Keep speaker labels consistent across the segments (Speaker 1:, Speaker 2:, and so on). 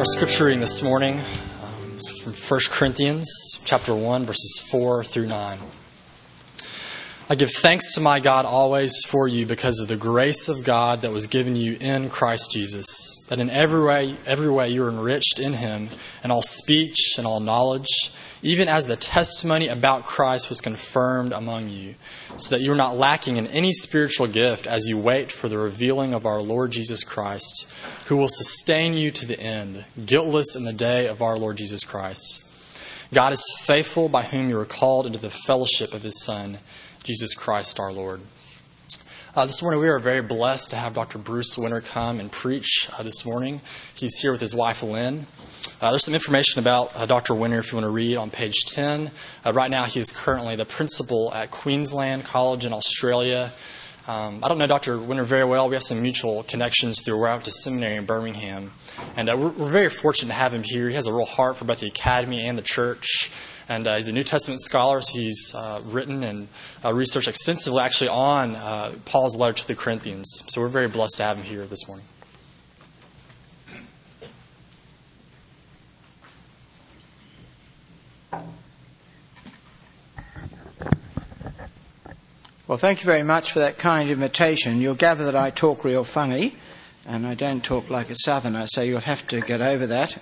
Speaker 1: Our scripture reading this morning is from 1 Corinthians chapter 1, verses 4 through 9. I give thanks to my God always for you because of the grace of God that was given you in Christ Jesus, that in every way you are enriched in him, in all speech and all knowledge, even as the testimony about Christ was confirmed among you, so that you are not lacking in any spiritual gift as you wait for the revealing of our Lord Jesus Christ, who will sustain you to the end, guiltless in the day of our Lord Jesus Christ. God is faithful, by whom you are called into the fellowship of his Son, Jesus Christ our Lord. This morning we are very blessed to have Dr. Bruce Winter come and preach this morning. He's here with his wife Lynn. There's some information about Dr. Winter if you want to read on page 10. Right now he is currently the principal at Queensland College in Australia. I don't know Dr. Winter very well. We have some mutual connections through where I went to seminary in Birmingham. And we're very fortunate to have him here. He has a real heart for both the academy and the church. And he's a New Testament scholar, so he's written and researched extensively actually on Paul's letter to the Corinthians. So we're very blessed to have him here this morning.
Speaker 2: Well, thank you very much for that kind invitation. You'll gather that I talk real funny, and I don't talk like a southerner, so you'll have to get over that.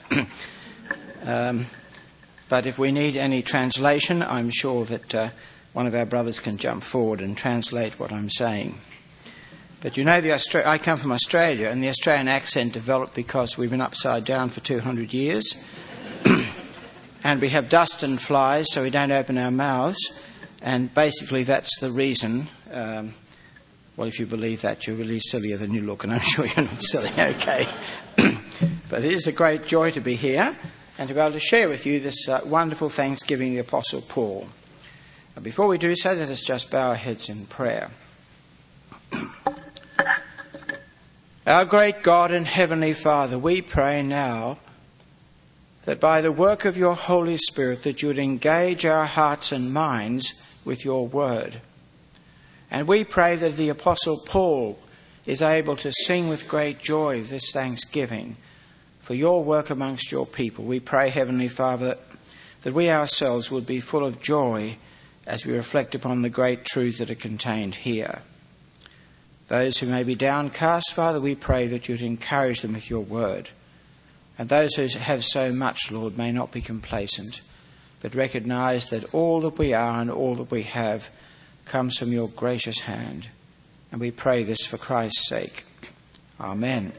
Speaker 2: But if we need any translation, I'm sure that one of our brothers can jump forward and translate what I'm saying. But you know, I come from Australia, and the Australian accent developed because we've been upside down for 200 years. And we have dust and flies, so we don't open our mouths. And basically that's the reason. Well, if you believe that, you're really sillier than you look, and I'm sure you're not silly, okay. But it is a great joy to be here and to be able to share with you this wonderful thanksgiving of the Apostle Paul. Before we do so, let us just bow our heads in prayer. Our great God and Heavenly Father, we pray now that by the work of your Holy Spirit that you would engage our hearts and minds with your word. And we pray that the Apostle Paul is able to sing with great joy this thanksgiving for your work amongst your people. We pray, Heavenly Father, that we ourselves would be full of joy as we reflect upon the great truths that are contained here. Those who may be downcast, Father, we pray that you'd encourage them with your word. And those who have so much, Lord, may not be complacent, but recognise that all that we are and all that we have comes from your gracious hand. And we pray this for Christ's sake. Amen.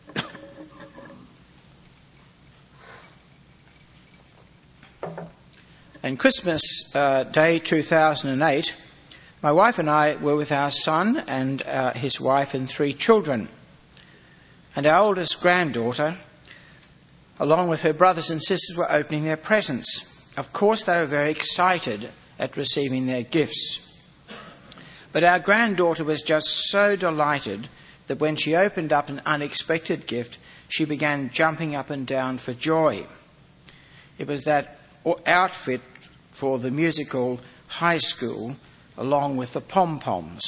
Speaker 2: On Christmas Day 2008, my wife and I were with our son and his wife and 3 children. And our oldest granddaughter, along with her brothers and sisters, were opening their presents. Of course, they were very excited at receiving their gifts. But our granddaughter was just so delighted that when she opened up an unexpected gift, she began jumping up and down for joy. It was that outfit for the musical High School, along with the pom-poms.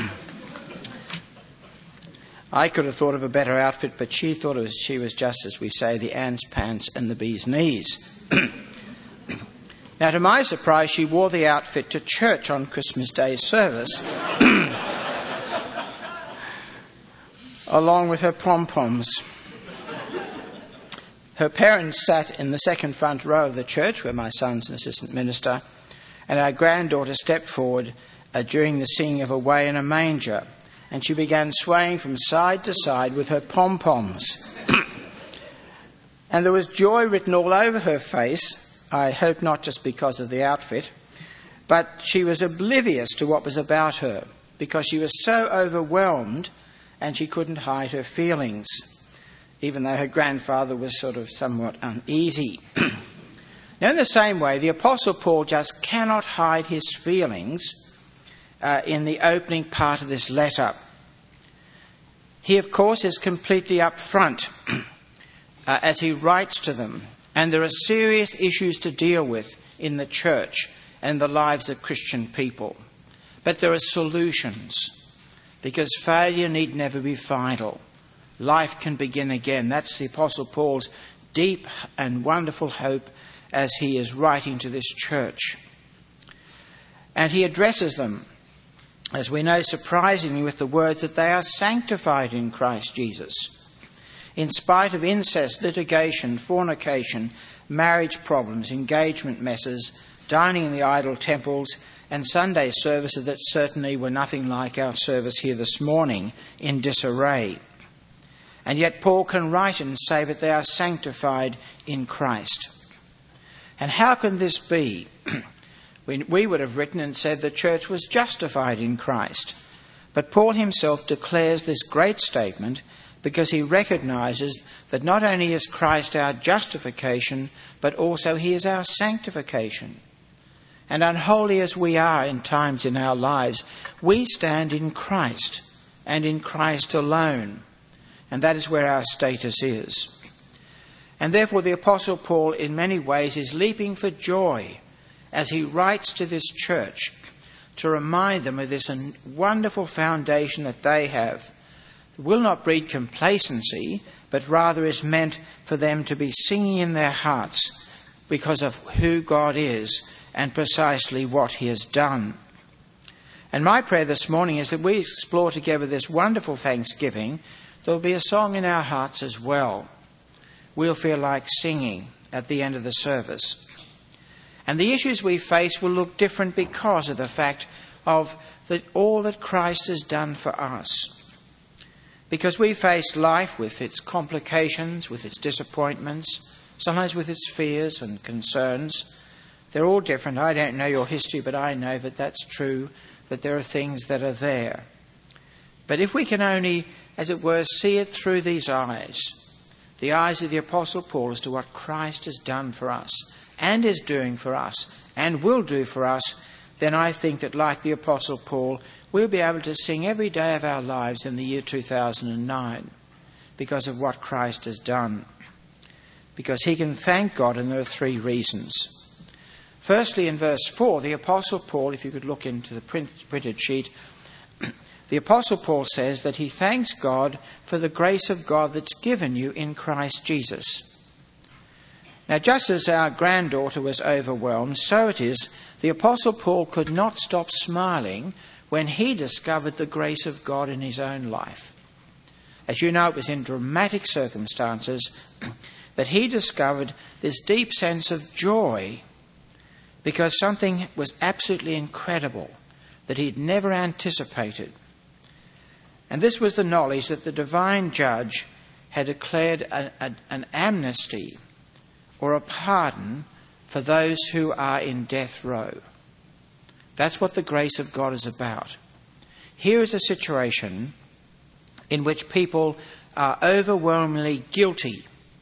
Speaker 2: I could have thought of a better outfit, but she thought she was just, as we say, the ant's pants and the bee's knees. Now, to my surprise, she wore the outfit to church on Christmas Day service, along with her pom-poms. Her parents sat in the second front row of the church, where my son's an assistant minister, and our granddaughter stepped forward during the singing of Away in a Manger, and she began swaying from side to side with her pom-poms. And there was joy written all over her face, I hope not just because of the outfit, but she was oblivious to what was about her, because she was so overwhelmed and she couldn't hide her feelings, even though her grandfather was sort of somewhat uneasy. Now, in the same way, the Apostle Paul just cannot hide his feelings in the opening part of this letter. He, of course, is completely upfront as he writes to them, and there are serious issues to deal with in the church and the lives of Christian people. But there are solutions, because failure need never be final. Life can begin again. That's the Apostle Paul's deep and wonderful hope as he is writing to this church. And he addresses them, as we know, surprisingly, with the words that they are sanctified in Christ Jesus. In spite of incest, litigation, fornication, marriage problems, engagement messes, dining in the idol temples, and Sunday services that certainly were nothing like our service here this morning, in disarray. And yet Paul can write and say that they are sanctified in Christ. And how can this be? We would have written and said the church was justified in Christ. But Paul himself declares this great statement because he recognises that not only is Christ our justification, but also he is our sanctification. And unholy as we are in times in our lives, we stand in Christ and in Christ alone. And that is where our status is. And therefore the Apostle Paul in many ways is leaping for joy as he writes to this church to remind them of this wonderful foundation that they have. It will not breed complacency, but rather is meant for them to be singing in their hearts because of who God is and precisely what he has done. And my prayer this morning is that we explore together this wonderful thanksgiving. There will be a song in our hearts as well. We'll feel like singing at the end of the service. And the issues we face will look different because of the fact of all that Christ has done for us. Because we face life with its complications, with its disappointments, sometimes with its fears and concerns. They're all different. I don't know your history, but I know that that's true, that there are things that are there. But if we can only, as it were, see it through these eyes, the eyes of the Apostle Paul as to what Christ has done for us and is doing for us and will do for us, then I think that like the Apostle Paul, we'll be able to sing every day of our lives in the year 2009 because of what Christ has done. Because he can thank God, and there are three reasons. Firstly, in verse 4, the Apostle Paul, if you could look into the printed sheet, the Apostle Paul says that he thanks God for the grace of God that's given you in Christ Jesus. Now, just as our granddaughter was overwhelmed, so it is the Apostle Paul could not stop smiling when he discovered the grace of God in his own life. As you know, it was in dramatic circumstances that he discovered this deep sense of joy because something was absolutely incredible that he'd never anticipated. And this was the knowledge that the divine judge had declared an amnesty or a pardon for those who are in death row. That's what the grace of God is about. Here is a situation in which people are overwhelmingly guilty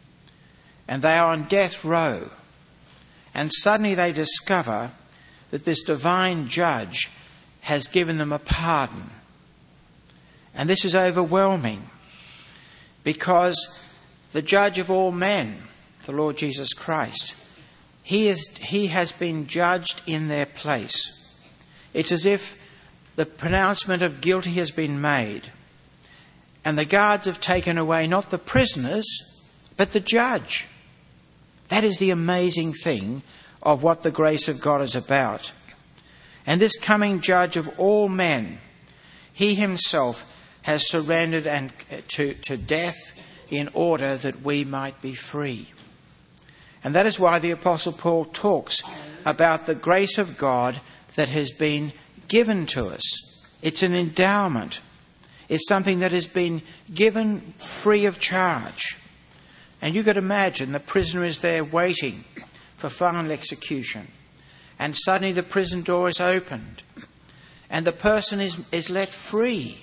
Speaker 2: and they are on death row, and suddenly they discover that this divine judge has given them a pardon. And this is overwhelming because the judge of all men, the Lord Jesus Christ, he has been judged in their place. It's as if the pronouncement of guilty has been made and the guards have taken away not the prisoners but the judge. That is the amazing thing of what the grace of God is about. And this coming judge of all men, he himself has surrendered to death in order that we might be free. And that is why the Apostle Paul talks about the grace of God that has been given to us. It's an endowment. It's something that has been given free of charge. And you could imagine the prisoner is there waiting for final execution. And suddenly the prison door is opened. And the person is let free.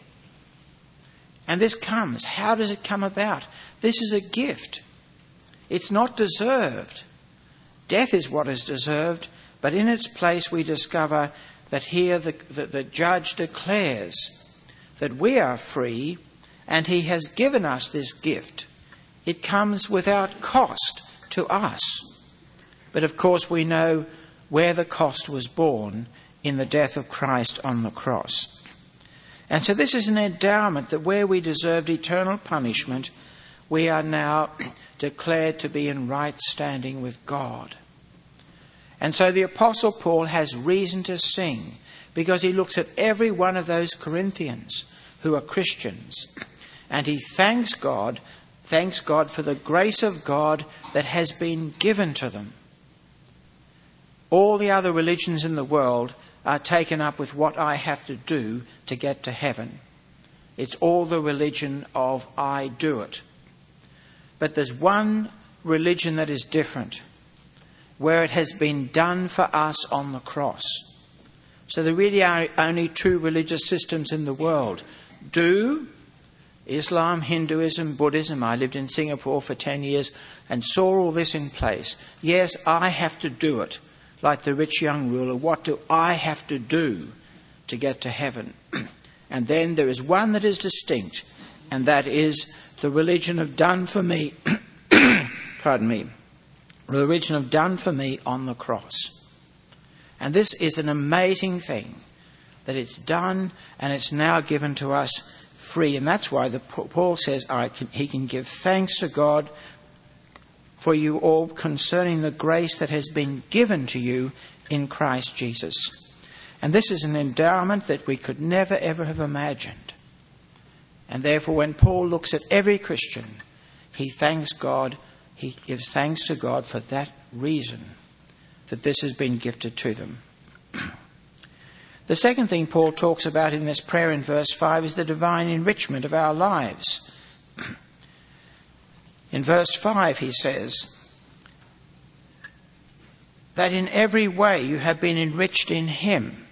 Speaker 2: And this comes. How does it come about? This is a gift. It's not deserved. Death is what is deserved. But in its place we discover that here the judge declares that we are free and he has given us this gift. It comes without cost to us. But of course we know where the cost was borne in the death of Christ on the cross. And so this is an endowment that where we deserved eternal punishment, we are now declared to be in right standing with God. And so the Apostle Paul has reason to sing, because he looks at every one of those Corinthians who are Christians, and he thanks God for the grace of God that has been given to them. All the other religions in the world are taken up with what I have to do to get to heaven. It's all the religion of I do it. But there's one religion that is different, where it has been done for us on the cross. So there really are only two religious systems in the world. Islam, Hinduism, Buddhism. I lived in Singapore for 10 years and saw all this in place. Yes, I have to do it. Like the rich young ruler, what do I have to do to get to heaven? And then there is one that is distinct, and that is the religion of done for me. Pardon me. The religion of done for me on the cross. And this is an amazing thing, that it's done and it's now given to us free. And that's why Paul says he can give thanks to God for you all concerning the grace that has been given to you in Christ Jesus. And this is an endowment that we could never ever have imagined. And therefore when Paul looks at every Christian, he thanks God, he gives thanks to God for that reason, that this has been gifted to them. The second thing Paul talks about in this prayer in verse 5 is the divine enrichment of our lives. In verse 5 he says that in every way you have been enriched in him.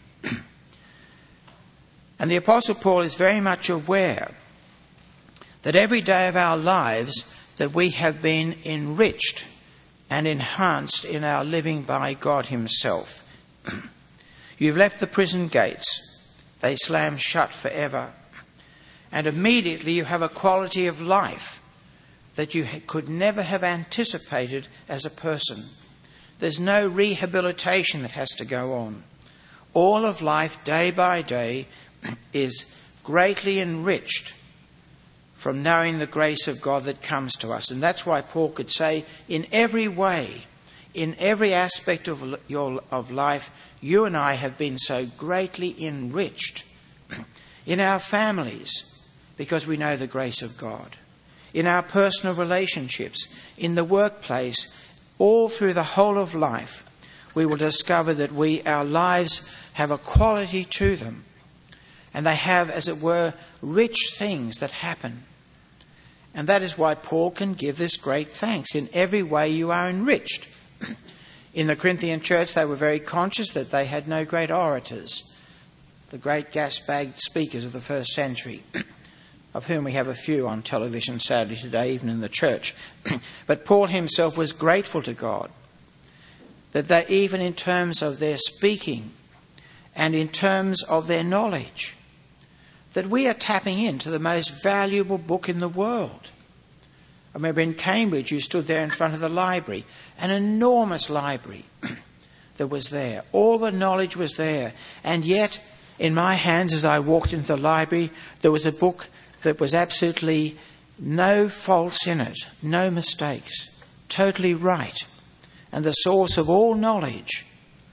Speaker 2: And the Apostle Paul is very much aware that every day of our lives that we have been enriched and enhanced in our living by God himself. You've left the prison gates. They slam shut forever. And immediately you have a quality of life that you could never have anticipated as a person. There's no rehabilitation that has to go on. All of life, day by day, is greatly enriched from knowing the grace of God that comes to us. And that's why Paul could say, in every way, in every aspect of life, you and I have been so greatly enriched. In our families, because we know the grace of God. In our personal relationships, in the workplace, all through the whole of life, we will discover that our lives have a quality to them. And they have, as it were, rich things that happen. And that is why Paul can give this great thanks. In every way you are enriched. In the Corinthian church, they were very conscious that they had no great orators, the great gas-bagged speakers of the first century, of whom we have a few on television, sadly, today, even in the church. But Paul himself was grateful to God that they, even in terms of their speaking and in terms of their knowledge, that we are tapping into the most valuable book in the world. I remember in Cambridge, you stood there in front of the library, an enormous library that was there. All the knowledge was there. And yet, in my hands as I walked into the library, there was a book that was absolutely no faults in it, no mistakes, totally right, and the source of all knowledge.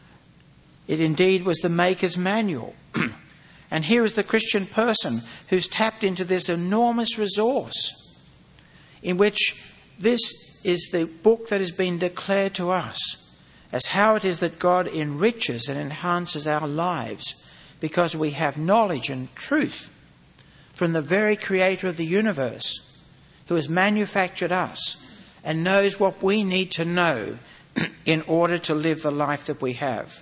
Speaker 2: It indeed was the Maker's Manual. And here is the Christian person who's tapped into this enormous resource, in which this is the book that has been declared to us as how it is that God enriches and enhances our lives, because we have knowledge and truth from the very Creator of the universe, who has manufactured us and knows what we need to know in order to live the life that we have.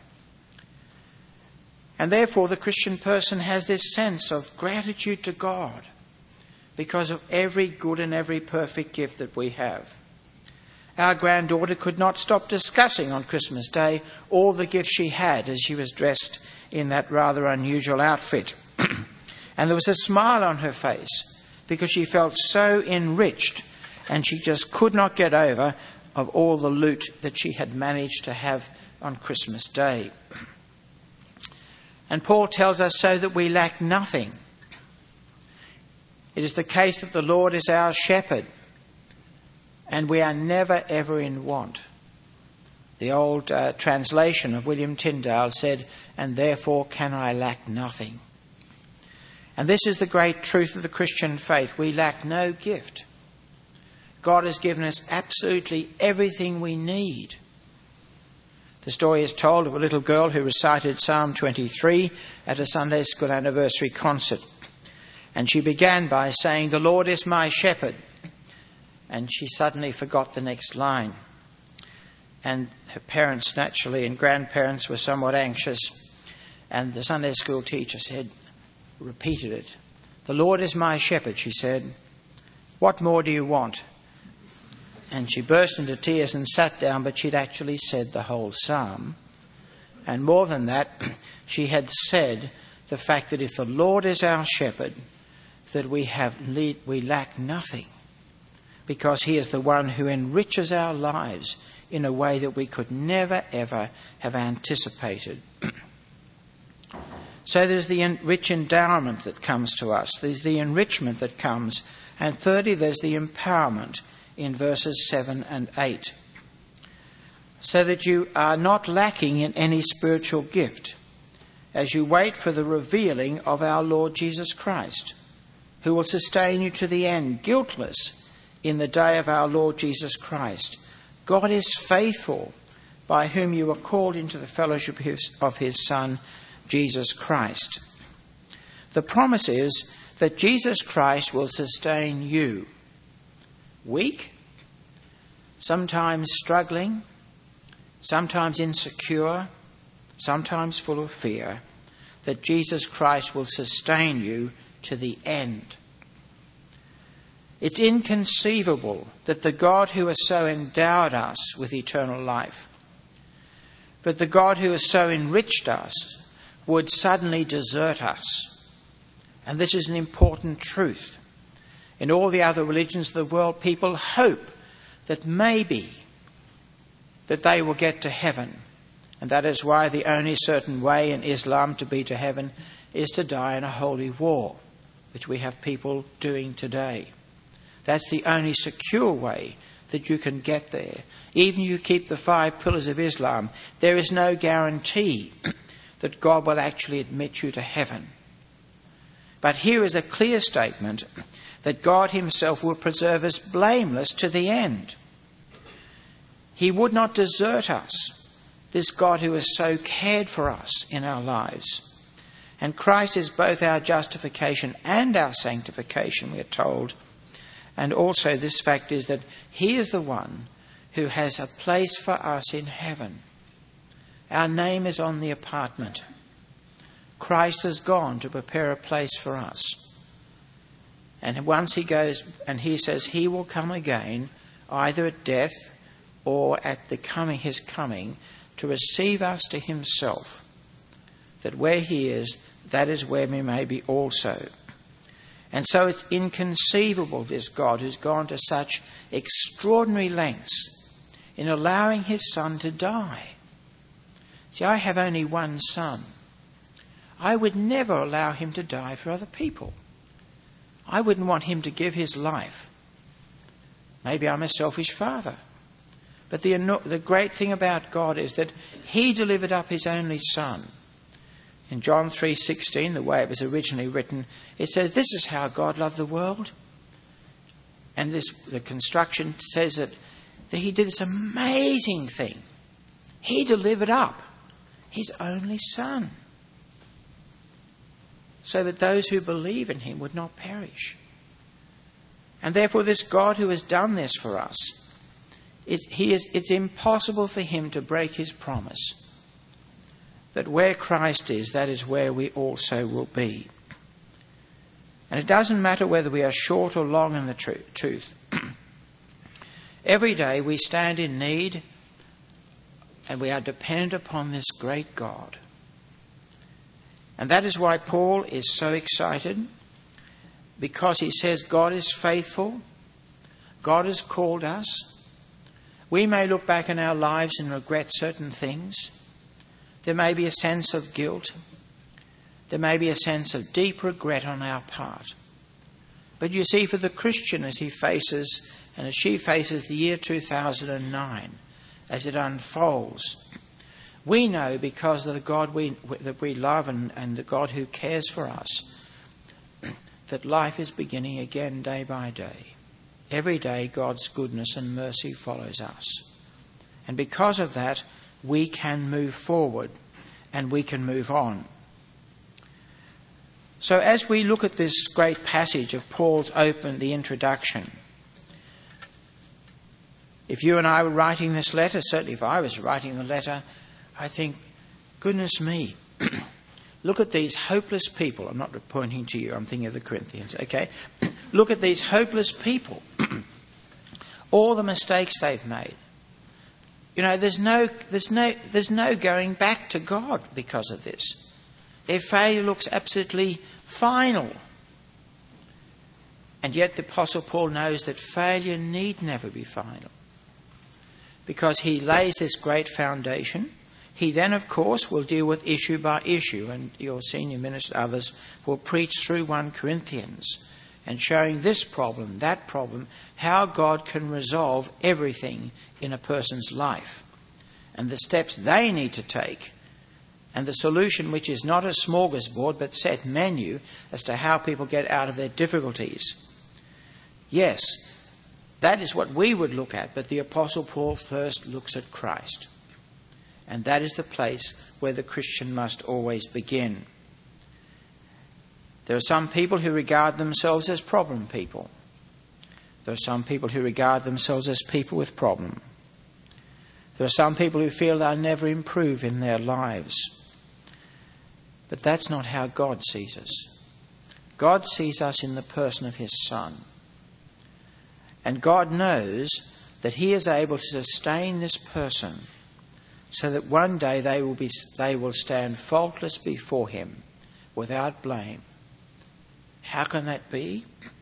Speaker 2: And therefore the Christian person has this sense of gratitude to God because of every good and every perfect gift that we have. Our granddaughter could not stop discussing on Christmas Day all the gifts she had as she was dressed in that rather unusual outfit. And there was a smile on her face because she felt so enriched, and she just could not get over of all the loot that she had managed to have on Christmas Day. And Paul tells us so that we lack nothing. It is the case that the Lord is our shepherd and we are never ever in want. The old translation of William Tyndale said, "And therefore can I lack nothing." And this is the great truth of the Christian faith. We lack no gift. God has given us absolutely everything we need. The story is told of a little girl who recited Psalm 23 at a Sunday school anniversary concert. And she began by saying, "The Lord is my shepherd." And she suddenly forgot the next line. And her parents, naturally, and grandparents were somewhat anxious. And the Sunday school teacher repeated it. "The Lord is my shepherd," she said. "What more do you want?" And she burst into tears and sat down, but she'd actually said the whole psalm. And more than that, she had said the fact that if the Lord is our shepherd, that we lack nothing, because he is the one who enriches our lives in a way that we could never, ever have anticipated. So there's the rich endowment that comes to us. There's the enrichment that comes. And thirdly, there's the empowerment in verses 7 and 8. So that you are not lacking in any spiritual gift as you wait for the revealing of our Lord Jesus Christ, who will sustain you to the end, guiltless in the day of our Lord Jesus Christ. God is faithful, by whom you are called into the fellowship of his Son, Jesus Christ. The promise is that Jesus Christ will sustain you. Weak, sometimes struggling, sometimes insecure, sometimes full of fear, that Jesus Christ will sustain you to the end. It's inconceivable that the God who has so endowed us with eternal life, but the God who has so enriched us, would suddenly desert us. And this is an important truth. In all the other religions of the world, people hope that maybe that they will get to heaven. And that is why the only certain way in Islam to be to heaven is to die in a holy war, which we have people doing today. That's the only secure way that you can get there. Even if you keep the 5 pillars of Islam, there is no guarantee that God will actually admit you to heaven. But here is a clear statement that God himself will preserve us blameless to the end. He would not desert us, this God who has so cared for us in our lives. And Christ is both our justification and our sanctification, we are told. And also this fact is that he is the one who has a place for us in heaven. Our name is on the apartment. Christ has gone to prepare a place for us. And once he goes, and he says he will come again, either at death or at his coming, to receive us to himself. That where he is, that is where we may be also. And so it's inconceivable, this God who's gone to such extraordinary lengths in allowing his Son to die. See, I have only one son. I would never allow him to die for other people. I wouldn't want him to give his life. Maybe I'm a selfish father. But the great thing about God is that he delivered up his only son. In John 3:16, the way it was originally written, it says, "This is how God loved the world." And the construction says that he did this amazing thing. He delivered up his only son, so that those who believe in him would not perish. And therefore this God who has done this for us, it's impossible for him to break his promise that where Christ is, that is where we also will be. And it doesn't matter whether we are short or long in the truth. Every day we stand in need and we are dependent upon this great God. And that is why Paul is so excited, because he says God is faithful. God has called us. We may look back in our lives and regret certain things. There may be a sense of guilt. There may be a sense of deep regret on our part. But you see, for the Christian, as he faces And as she faces the year 2009, as it unfolds, we know, because of the God that we love and the God who cares for us, that life is beginning again day by day. Every day God's goodness and mercy follows us. And because of that, we can move forward and we can move on. So as we look at this great passage of Paul's the introduction, if you and I were writing this letter, certainly if I was writing the letter, I think, goodness me, look at these hopeless people. I'm not pointing to you, I'm thinking of the Corinthians, okay? Look at these hopeless people. All the mistakes they've made. You know, there's no going back to God because of this. Their failure looks absolutely final. And yet the Apostle Paul knows that failure need never be final, because he lays this great foundation. He then, of course, will deal with issue by issue, and your senior minister, others, will preach through 1 Corinthians and showing this problem, that problem, how God can resolve everything in a person's life, and the steps they need to take, and the solution, which is not a smorgasbord but set menu as to how people get out of their difficulties. Yes, that is what we would look at, but the Apostle Paul first looks at Christ. And that is the place where the Christian must always begin. There are some people who regard themselves as problem people. There are some people who regard themselves as people with problem. There are some people who feel they'll never improve in their lives. But that's not how God sees us. God sees us in the person of his Son. And God knows that he is able to sustain this person so that one day they will stand faultless before him, without blame. How can that be?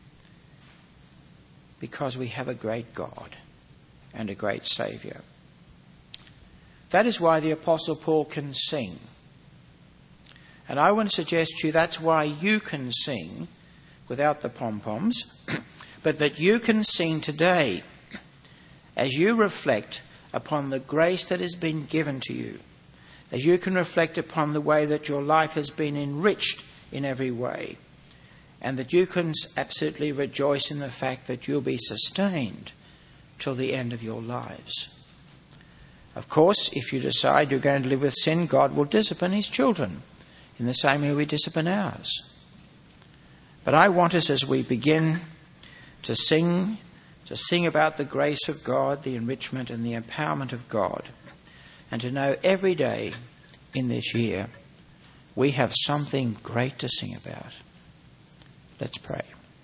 Speaker 2: Because we have a great God and a great Saviour. That is why the Apostle Paul can sing. And I want to suggest to you that's why you can sing without the pom-poms, but that you can sing today as you reflect upon the grace that has been given to you, as you can reflect upon the way that your life has been enriched in every way, and that you can absolutely rejoice in the fact that you'll be sustained till the end of your lives. Of course, if you decide you're going to live with sin, God will discipline his children in the same way we discipline ours. But I want us, as we begin to sing about the grace of God, the enrichment and the empowerment of God, and to know every day in this year we have something great to sing about. Let's pray.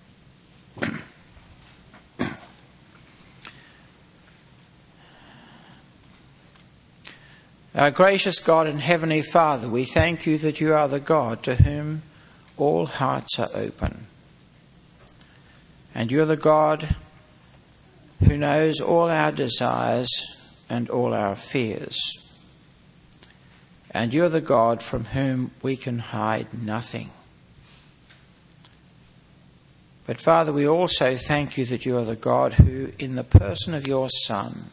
Speaker 2: Our gracious God and Heavenly Father, we thank you that you are the God to whom all hearts are open. And you're the God who knows all our desires and all our fears. And you're the God from whom we can hide nothing. But Father, we also thank you that you are the God who, in the person of your Son,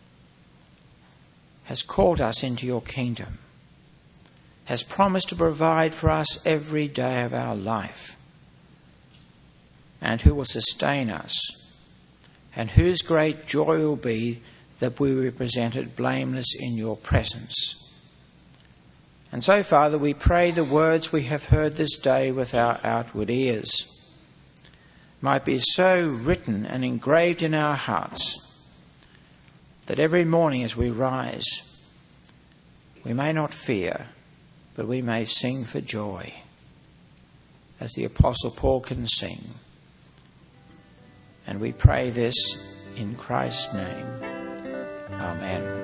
Speaker 2: has called us into your kingdom, has promised to provide for us every day of our life, and who will sustain us, and whose great joy will be that we will be presented blameless in your presence. And so, Father, we pray the words we have heard this day with our outward ears might be so written and engraved in our hearts that every morning as we rise, we may not fear, but we may sing for joy, as the Apostle Paul can sing. And we pray this in Christ's name. Amen.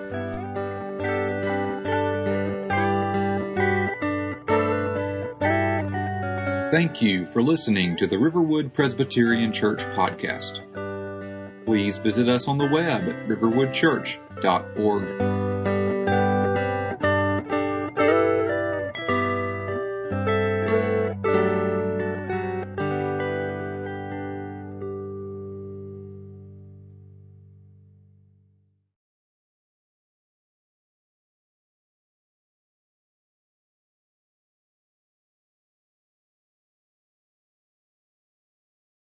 Speaker 3: Thank you for listening to the Riverwood Presbyterian Church podcast. Please visit us on the web at riverwoodchurch.org.